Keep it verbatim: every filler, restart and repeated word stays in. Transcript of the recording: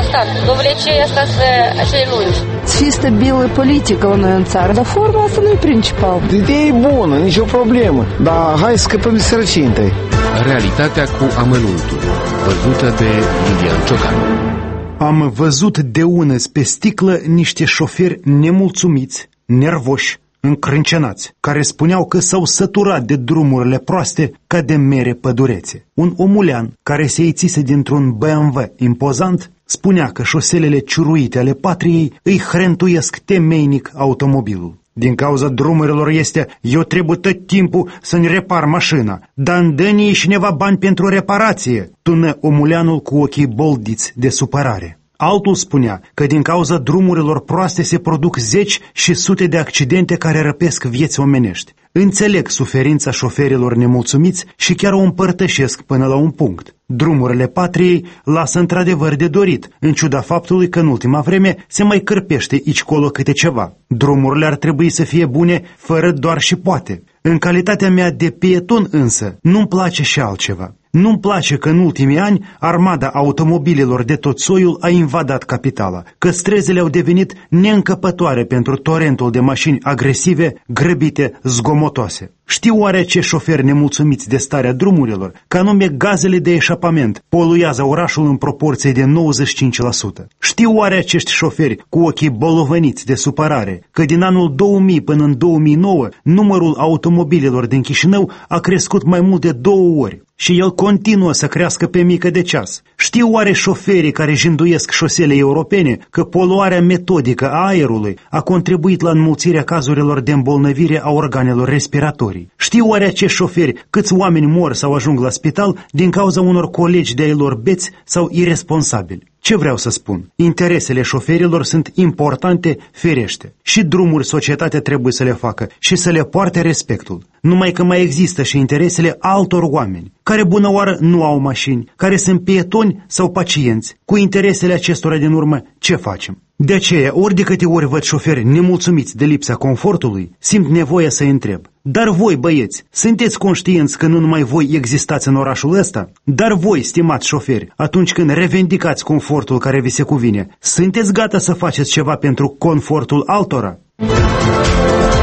stat. Domnule, ce asta să acele lungi? Fi stabilă politică la noi în țară, dar forma asta nu e principal. Ideea e bună, nicio problemă, dar hai să scăpăm de sărăcie întâi. Realitatea cu amănuntul, văzută de Lilian Ciocanu. Am văzut de unăzi pe sticlă niște șoferi nemulțumiți, nervoși, încrâncenați, care spuneau că s-au săturat de drumurile proaste ca de mere pădurețe. Un omulean care se ițise dintr-un B M W impozant spunea că șoselele ciuruite ale patriei îi hrentuiesc temeinic automobilul. Din cauza drumurilor este, eu trebuie tot timpul să-mi repar mașina, dar îmi dă-ni cineva bani pentru reparație, tună omuleanul cu ochii boldiți de supărare. Altul spunea că din cauza drumurilor proaste se produc zeci și sute de accidente care răpesc vieți omenești. Înțeleg suferința șoferilor nemulțumiți și chiar o împărtășesc până la un punct. Drumurile patriei lasă într-adevăr de dorit, în ciuda faptului că în ultima vreme se mai cârpește aici-colo câte ceva. Drumurile ar trebui să fie bune fără doar și poate. În calitatea mea de pieton însă, nu-mi place și altceva. Nu-mi place că în ultimii ani armada automobilelor de tot soiul a invadat capitala, că străzile au devenit neîncăpătoare pentru torentul de mașini agresive, grăbite, zgomotoase. Știu oare ce șoferi nemulțumiți de starea drumurilor, că anume gazele de eșapament poluează orașul în proporție de nouăzeci și cinci la sută. Știu oare acești șoferi cu ochii bolovăniți de supărare, că din anul două mii până în două mii nouă numărul automobilelor din Chișinău a crescut mai mult de două ori. Și el continuă să crească pe mică de ceas. Știu oare șoferii care jinduiesc șosele europene că poluarea metodică a aerului a contribuit la înmulțirea cazurilor de îmbolnăvire a organelor respiratorii? Știu oare acești șoferi câți oameni mor sau ajung la spital din cauza unor colegi de-ai lor beți sau irresponsabili? Ce vreau să spun? Interesele șoferilor sunt importante, firește. Și drumuri societatea trebuie să le facă și să le poarte respectul. Numai că mai există și interesele altor oameni, care bună oară nu au mașini, care sunt pietoni sau pacienți. Cu interesele acestora din urmă, ce facem? De aceea, ori de câte ori văd șoferi nemulțumiți de lipsa confortului, simt nevoia să-i întreb. Dar voi, băieți, sunteți conștienți că nu numai voi existați în orașul ăsta? Dar voi, stimați șoferi, atunci când revendicați confortul care vi se cuvine, sunteți gata să faceți ceva pentru confortul altora?